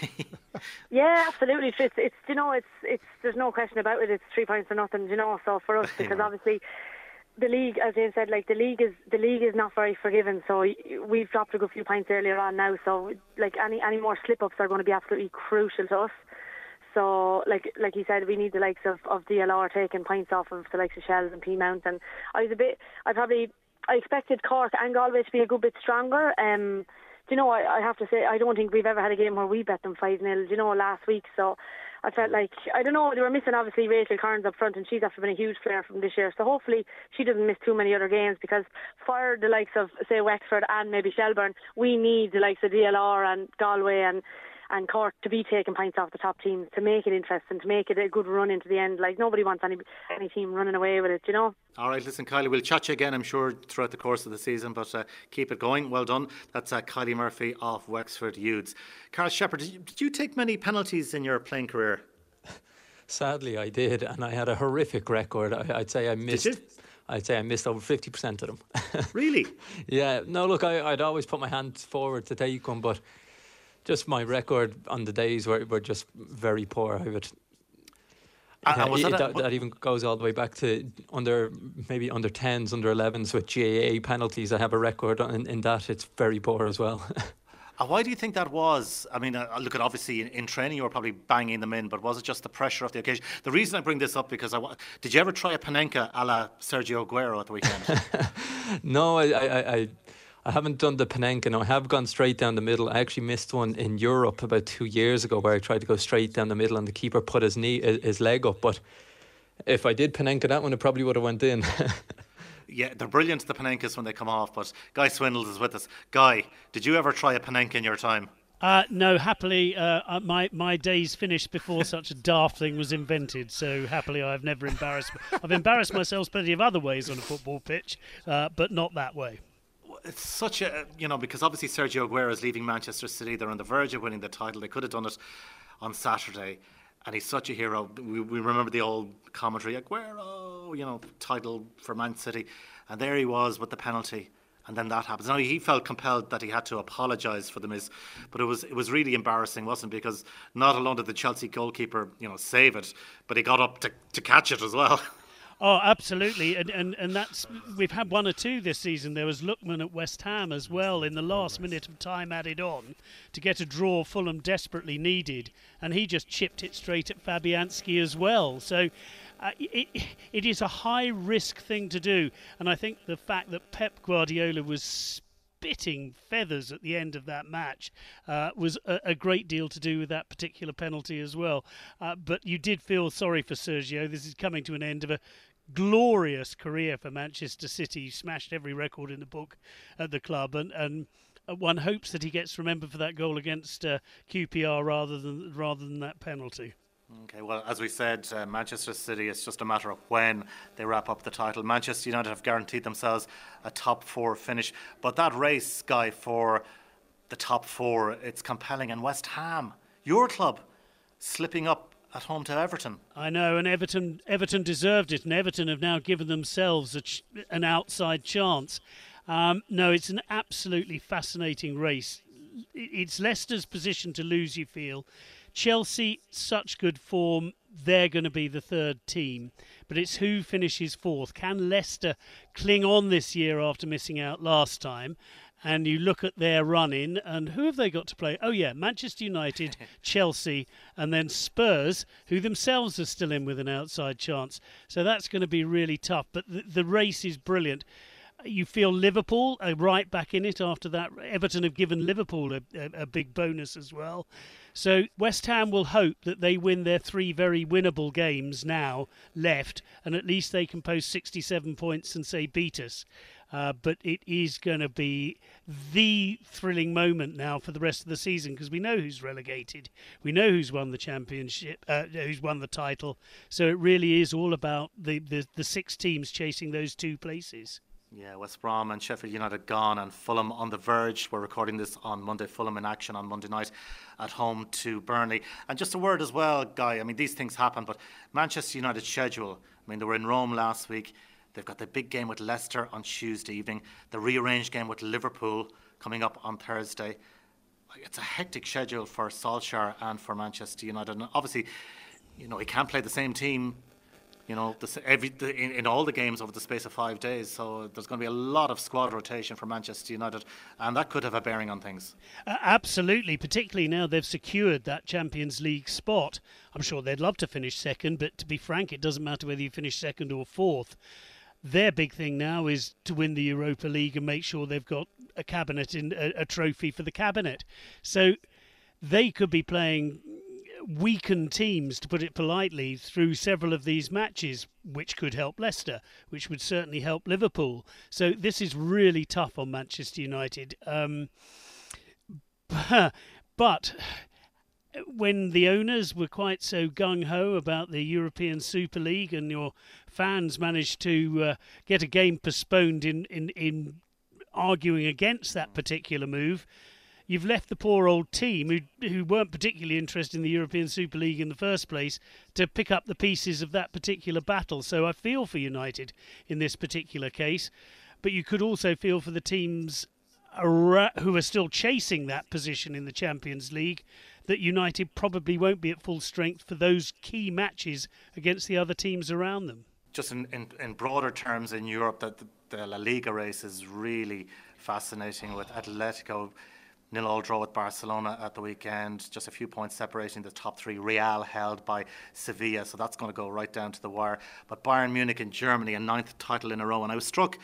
Yeah, absolutely. It's you know, it's there's no question about it. It's 3 points for nothing, you know. So for us, because obviously the league, as James said, like the league is not very forgiving. So we've dropped a good few points earlier on now. So like any more slip ups are going to be absolutely crucial to us. So like you said, we need the likes of DLR taking points off of the likes of Shells and Peamount. And I expected Cork and Galway to be a good bit stronger. Do you know, I have to say, I don't think we've ever had a game where we bet them 5-0, you know, last week. So I felt like, I don't know, they were missing obviously Rachel Kearns up front, and she's after been a huge player from this year. So hopefully she doesn't miss too many other games, because for the likes of, say, Wexford and maybe Shelbourne, we need the likes of DLR and Galway and and Cork to be taking points off the top teams, to make it interesting, to make it a good run into the end. Like, nobody wants any team running away with it, you know. All right, listen, Kylie, we'll chat to you again, I'm sure, throughout the course of the season, but keep it going. Well done. That's Kylie Murphy of Wexford Youths. Carl Shepherd, did you take many penalties in your playing career? Sadly, I did, and I had a horrific record. I'd say I missed. Did you? I'd say I missed over 50% of them. Really? Yeah. No, look, I'd always put my hands forward to take one, but just my record on the days were just very poor. I would. That even goes all the way back to under 10s, under 11s with GAA penalties. I have a record in that. It's very poor as well. Why do you think that was? I mean, look at obviously in training you were probably banging them in, but was it just the pressure of the occasion? The reason I bring this up because did you ever try a Panenka a la Sergio Aguero at the weekend? No, I haven't done the Panenka. No, I have gone straight down the middle. I actually missed one in Europe about 2 years ago where I tried to go straight down the middle and the keeper put his leg up. But if I did Panenka that one, it probably would have went in. Yeah, they're brilliant, the Panenkas, when they come off, but Guy Swindles is with us. Guy, did you ever try a Panenka in your time? No, happily, my days finished before such a daft thing was invented, so happily I've never embarrassed... I've embarrassed myself plenty of other ways on a football pitch, but not that way. It's such a, because obviously Sergio Aguero is leaving Manchester City. They're on the verge of winning the title. They could have done it on Saturday. And he's such a hero. We remember the old commentary, Aguero, title for Man City. And there he was with the penalty. And then that happens. Now, he felt compelled that he had to apologise for the miss. But it was really embarrassing, wasn't it? Because not alone did the Chelsea goalkeeper, save it, but he got up to catch it as well. Oh, absolutely. And that's, we've had one or two this season. There was Lookman at West Ham as well in the last minute of time added on to get a draw Fulham desperately needed. And he just chipped it straight at Fabianski as well. So it is a high-risk thing to do. And I think the fact that Pep Guardiola was spitting feathers at the end of that match was a great deal to do with that particular penalty as well. But you did feel sorry for Sergio. This is coming to an end of a glorious career for Manchester City. He smashed every record in the book at the club, and one hopes that he gets remembered for that goal against QPR rather than that penalty. Okay, well, as we said, Manchester City, it's just a matter of when they wrap up the title. Manchester United have guaranteed themselves a top four finish. But that race, Guy, for the top four, it's compelling. And West Ham, your club, slipping up at home to Everton. I know, and Everton deserved it, and Everton have now given themselves an outside chance. No, it's an absolutely fascinating race. It's Leicester's position to lose, you feel. Chelsea, such good form, they're going to be the third team. But it's who finishes fourth. Can Leicester cling on this year after missing out last time? And you look at their run-in, and who have they got to play? Oh, yeah, Manchester United, Chelsea, and then Spurs, who themselves are still in with an outside chance. So that's going to be really tough. But the race is brilliant. You feel Liverpool are right back in it after that. Everton have given Liverpool a big bonus as well. So West Ham will hope that they win their 3 very winnable games now left, and at least they can post 67 points and say beat us. But it is going to be the thrilling moment now for the rest of the season, because we know who's relegated. We know who's won the championship, who's won the title. So it really is all about the 6 teams chasing those 2 places. Yeah, West Brom and Sheffield United gone, and Fulham on the verge. We're recording this on Monday. Fulham in action on Monday night at home to Burnley. And just a word as well, Guy, I mean, these things happen, but Manchester United's schedule, I mean, they were in Rome last week. They've got the big game with Leicester on Tuesday evening, the rearranged game with Liverpool coming up on Thursday. It's a hectic schedule for Solskjaer and for Manchester United. And obviously, he can't play the same team in all the games over the space of 5 days. So there's going to be a lot of squad rotation for Manchester United, and that could have a bearing on things. Absolutely, particularly now they've secured that Champions League spot. I'm sure they'd love to finish second, but to be frank, it doesn't matter whether you finish second or fourth. Their big thing now is to win the Europa League and make sure they've got a cabinet in a trophy for the cabinet. So they could be playing weakened teams, to put it politely, through several of these matches, which could help Leicester, which would certainly help Liverpool. So this is really tough on Manchester United. But when the owners were quite so gung-ho about the European Super League and your fans managed to get a game postponed in arguing against that particular move, you've left the poor old team who weren't particularly interested in the European Super League in the first place to pick up the pieces of that particular battle. So I feel for United in this particular case, but you could also feel for the teams who are still chasing that position in the Champions League, that United probably won't be at full strength for those key matches against the other teams around them. Just in broader terms in Europe, the La Liga race is really fascinating, with Atletico 0-0 draw with Barcelona at the weekend, just a few points separating the top three. Real held by Sevilla, so that's going to go right down to the wire. But Bayern Munich in Germany, a 9th title in a row. And I was struck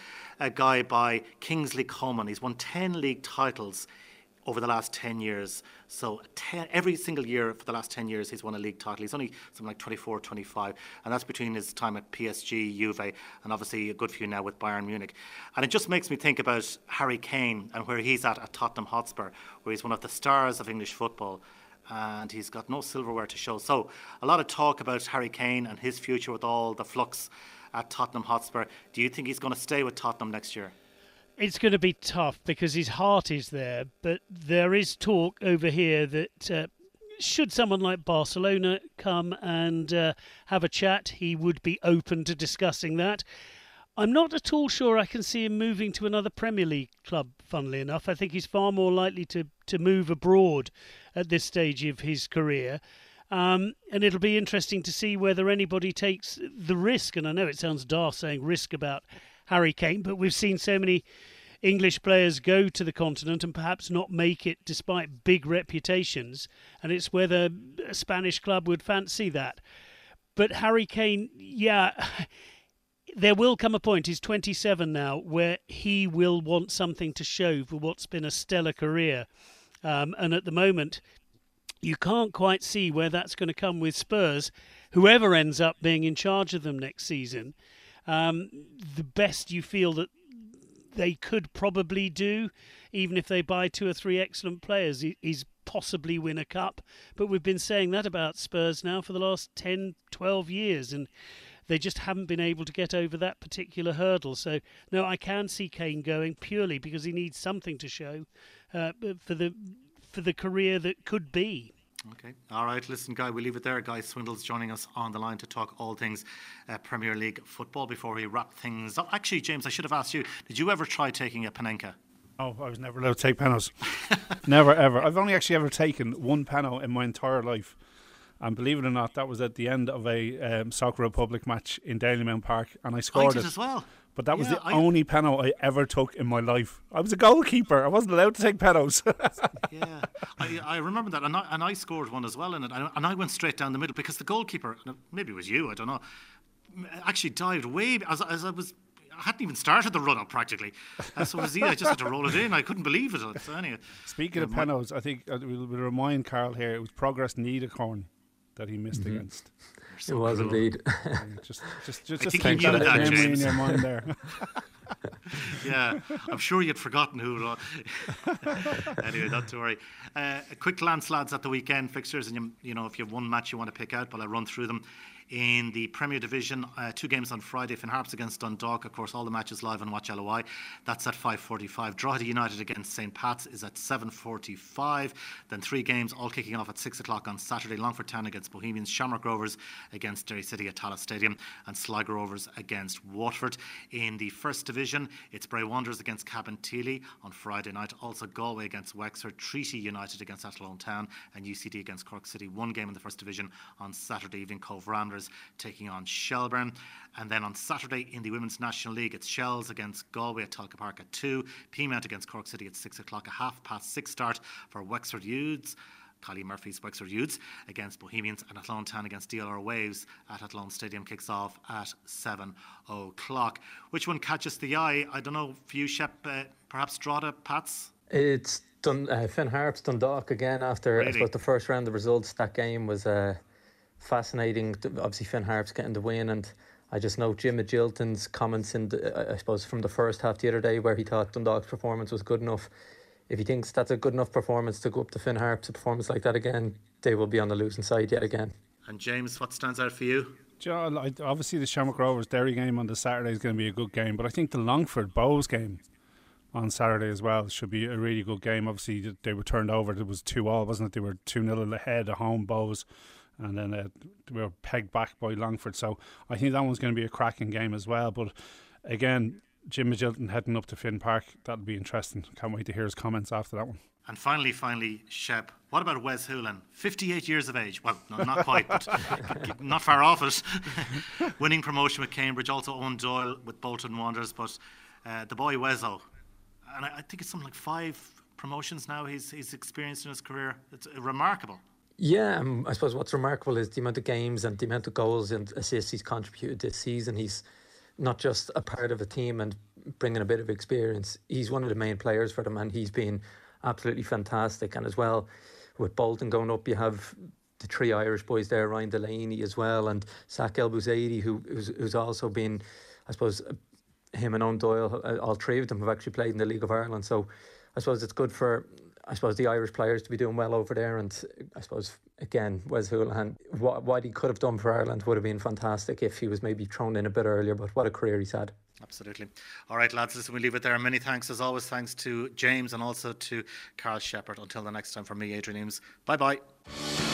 by Kingsley Coman. He's won 10 league titles over the last 10 years. So every single year for the last 10 years he's won a league title. He's only something like 24, 25, and that's between his time at PSG, Juve, and obviously a good few now with Bayern Munich. And it just makes me think about Harry Kane and where he's at Tottenham Hotspur, where he's one of the stars of English football, and he's got no silverware to show. So a lot of talk about Harry Kane and his future with all the flux at Tottenham Hotspur. Do you think he's going to stay with Tottenham next year? It's going to be tough because his heart is there, but there is talk over here that should someone like Barcelona come and have a chat, he would be open to discussing that. I'm not at all sure I can see him moving to another Premier League club, funnily enough. I think he's far more likely to move abroad at this stage of his career. And it'll be interesting to see whether anybody takes the risk, and I know it sounds daft saying risk about Harry Kane, but we've seen so many English players go to the continent and perhaps not make it despite big reputations, and it's whether a Spanish club would fancy that. But Harry Kane, there will come a point, he's 27 now, where he will want something to show for what's been a stellar career. And at the moment, you can't quite see where that's going to come with Spurs, whoever ends up being in charge of them next season. The best you feel that they could probably do, even if they buy 2 or 3 excellent players, is possibly win a cup. But we've been saying that about Spurs now for the last 10, 12 years, and they just haven't been able to get over that particular hurdle. So, no, I can see Kane going purely because he needs something to show for the career that could be. Okay. All right. Listen, Guy, we'll leave it there. Guy Swindle's joining us on the line to talk all things Premier League football before we wrap things up. Actually, James, I should have asked you, did you ever try taking a Panenka? Oh, I was never allowed to take penalties. Never, ever. I've only actually ever taken one penalty in my entire life. And believe it or not, that was at the end of a Soccer Republic match in Dalymount Park. And I scored it as well. But that was the only penalty I ever took in my life. I was a goalkeeper. I wasn't allowed to take penalties. Yeah, I remember that, and I scored one as well in it, and I went straight down the middle because the goalkeeper, maybe it was you, I don't know, actually dived way as I hadn't even started the run-up practically. So it was I just had to roll it in. I couldn't believe it. So anyway, speaking of penalties, I think we'll remind Carl here, it was Progress Niederkorn that he missed against. So it was cruel. Indeed. Just I think you knew that, James. In your mind there. Yeah, I'm sure you'd forgotten who it was. Anyway, not to worry. A quick glance, lads, at the weekend fixtures, and you know if you have one match you want to pick out, but I'll run through them. In the Premier Division, 2 games on Friday. Finn Harps against Dundalk. Of course, all the matches live on Watch LOI. That's at 5:45. Drogheda United against St. Pat's is at 7:45. Then 3 games, all kicking off at 6 o'clock on Saturday. Longford Town against Bohemians. Shamrock Rovers against Derry City at Tallaght Stadium. And Sligo Rovers against Waterford. In the First Division, it's Bray Wanderers against Cabinteely on Friday night. Also Galway against Wexford. Treaty United against Athlone Town. And UCD against Cork City. 1 game in the First Division on Saturday evening. Cove Ramblers taking on Shelbourne. And then on Saturday in the Women's National League, it's Shells against Galway at Talca Park at 2, Peamount against Cork City at 6 o'clock, a 6:30 start for Wexford Youths, Collie Murphy's Wexford Youths against Bohemians, and Athlone Town against DLR Waves at Athlone Stadium kicks off at 7 o'clock. Which one catches the eye? I don't know, for you, Shep, perhaps Drogheda, Pats? It's Finn Harps, Dundalk again after, really? I suppose, the first round of results. That game was fascinating. Obviously Finn Harps getting the win, and I just know Jim Agilton's comments I suppose from the first half the other day, where he thought Dundalk's performance was good enough if he thinks that's a good enough performance to go up to Finn Harps, a performance like that again, they will be on the losing side yet again. And James, what stands out for you? John, obviously the Shamrock Rovers Derry game on the Saturday is going to be a good game, but I think the Longford Bows game on Saturday as well should be a really good game. Obviously they were turned over. It was 2-2, wasn't it? They were 2-0 ahead at home, Bows, and then they were pegged back by Longford. So I think that one's going to be a cracking game as well. But again, Jim Magilton heading up to Finn Park, that'll be interesting. Can't wait to hear his comments after that one. And finally, Shep, what about Wes Houlihan? 58 years of age. Well, no, not quite, but not far off it. Winning promotion with Cambridge, also Owen Doyle with Bolton Wanderers. But the boy Wezo, and I think it's something like 5 promotions now he's experienced in his career. It's remarkable. Yeah, I suppose what's remarkable is the amount of games and the amount of goals and assists he's contributed this season. He's not just a part of a team and bringing a bit of experience. He's one of the main players for them, and he's been absolutely fantastic. And as well, with Bolton going up, you have the 3 Irish boys there, Ryan Delaney as well, and Zach El Bouzidi, who's also been, I suppose, him and Owen Doyle, all 3 of them have actually played in the League of Ireland. So I suppose it's good for, I suppose, the Irish players to be doing well over there. And I suppose, again, Wes Houlihan, what he could have done for Ireland would have been fantastic if he was maybe thrown in a bit earlier, but what a career he's had. Absolutely. All right, lads, listen, we'll leave it there. Many thanks, as always. Thanks to James and also to Carl Shepherd. Until the next time, from me, Adrian Eames. Bye-bye.